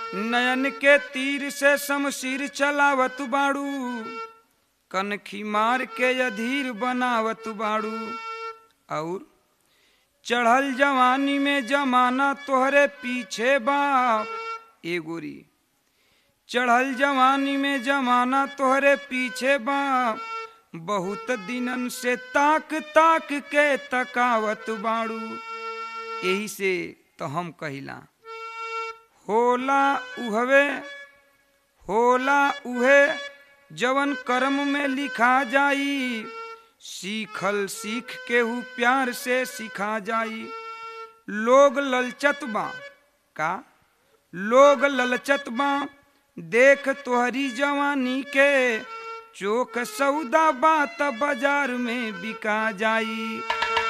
नयन के तीर से शमशीर चलावत बाड़ू, कनखी मार के अधीर बनावत बाड़ू। और चढ़ल जवानी में जमाना तोहरे पीछे बा ए गोरी, चढ़ल जवानी में जमाना तोहरे पीछे बा। बहुत दिनन से ताक ताक के तकावत बाड़ू। यही से तो हम कहिला होला उहे जवन कर्म में लिखा जाई। सीखल सीख केहू प्यार से सिखा जाई। लोग ललचत बा का, लोग ललचत बा देख तोहरी जवानी के। चोक सौदा बात बाजार में बिका जाई।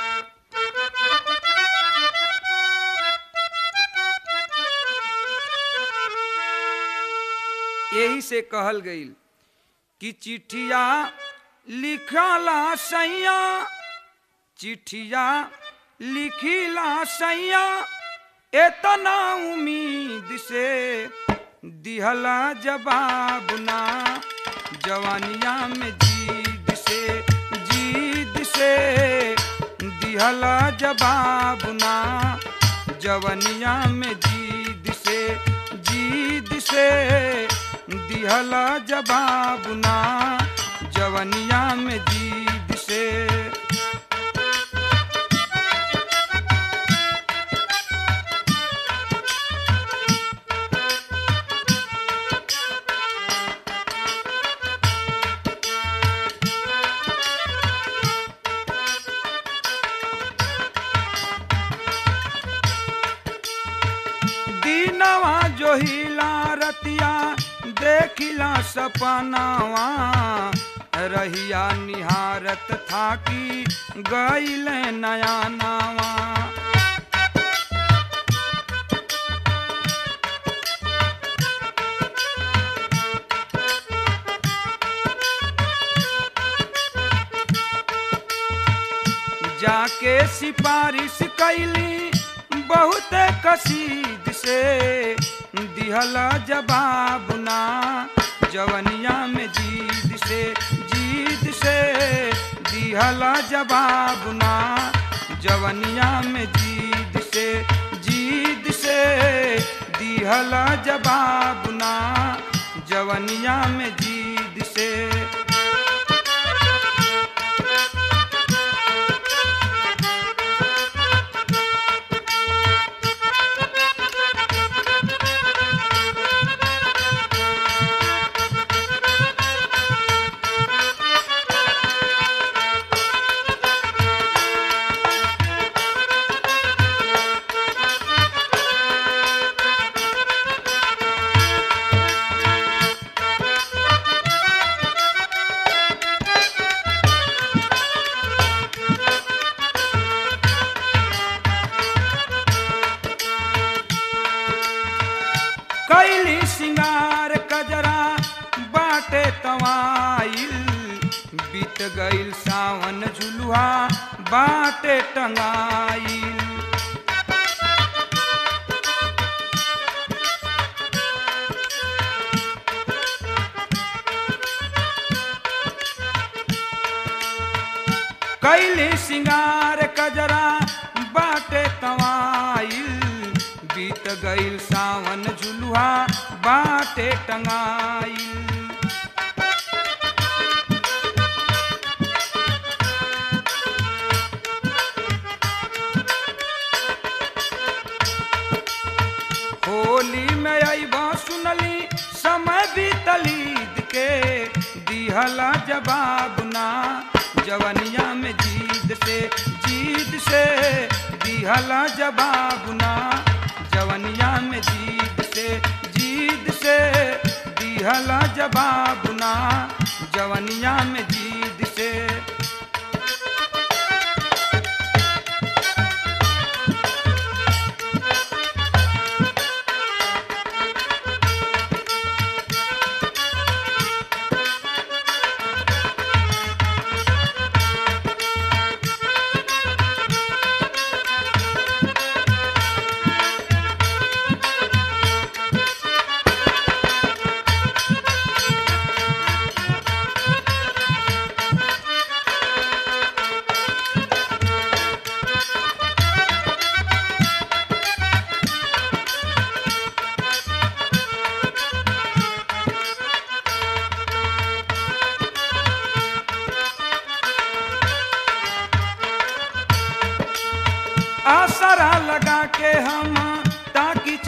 यही से कहल गईल कि चिट्ठिया लिखला सैया, चिट्ठिया लिखिला सैया। एतना उम्मीद से दिहला जवाब ना, जवानिया में जीद से दिहला जवाब ना। जवानिया में जीद से दिहला जवाब ना। जवानिया में जीद से। दीनवा जो हिला रतिया देखिला सपनावा। रहिया निहारत था कि गईल नया नावा। जाके सिफारिश कैली बहुत कसीद से दिहला जवाब ना। जवनिया में जीद से दिहला जवाब ना। जवनिया में जीद से दिहला जवाब ना। जवनिया में जीद से। कैली सिंगार कजरा बाटे तवाइल। बीत गईल सावन झुलुआ बाटे टंगाइल। कैली सिंगार कजरा बाटे तवाइल। बीत गईल सावन झुलुआ बाटे टंगाइल। होली में अइबा सुनली समय बीतलीद के। दिहला जवाब ना। जवनिया में जीद से दिहला जवाब ना। जवनिया में जीद से दिहला जवाब ना। जवनिया में जीद से।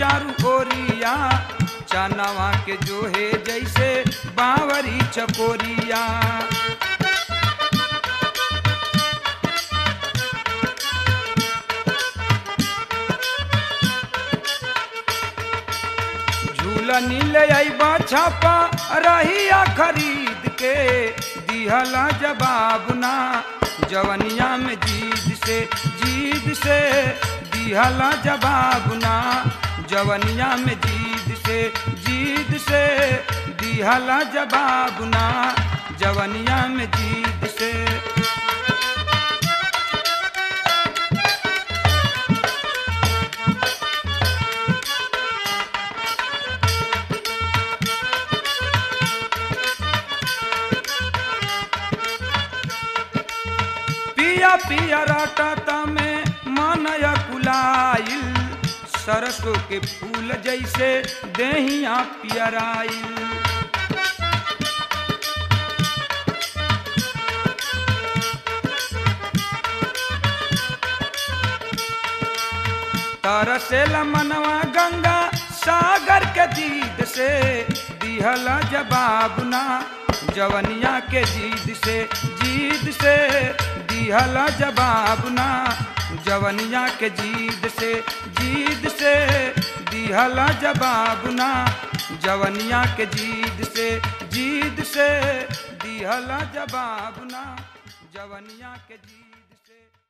चारू ओरिया चनवा के जो है जैसे बावरी चकोरिया। झूलनी ले अइबा छापा रहिया खरीद के दिहला जवाब ना जवनिया में जीद से दिहला जवाब ना जवनिया में जीद से दिहला जवाब ना जवनिया में जीद से। पिया पिया राटा में मानया कुलाइल सरसों के फूल जैसे देहिया पियराइल। तरसेला मनवा गंगा सागर के दीद से दिहला जवाब ना जवनिया के जीद से दिहला जवाब ना जवनिया के जीद से दिहला जवाब ना जवनिया के जीद से दिहला जवाब ना जवनिया के जीद से।